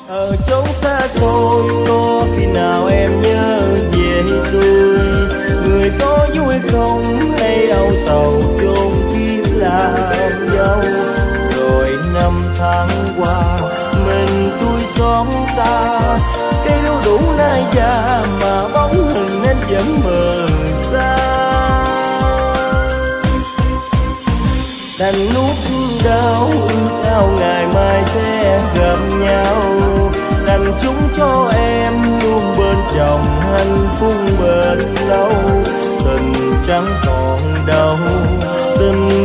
Ở chỗ xa xôi có khi nào em nhớ về tôi, người có vui không hay âu sầu chôn kiếp làm dâu. Rồi năm tháng qua mình tôi xót xa, cây đâu đủ nay già mà bóng hình em vẫn mờ xa. Đành nuốt đau sao ngày mai sẽ gặp nhau, đành chúng cho em luôn bên chồng hạnh phúc bền lâu. Tình chẳng còn đâu, tình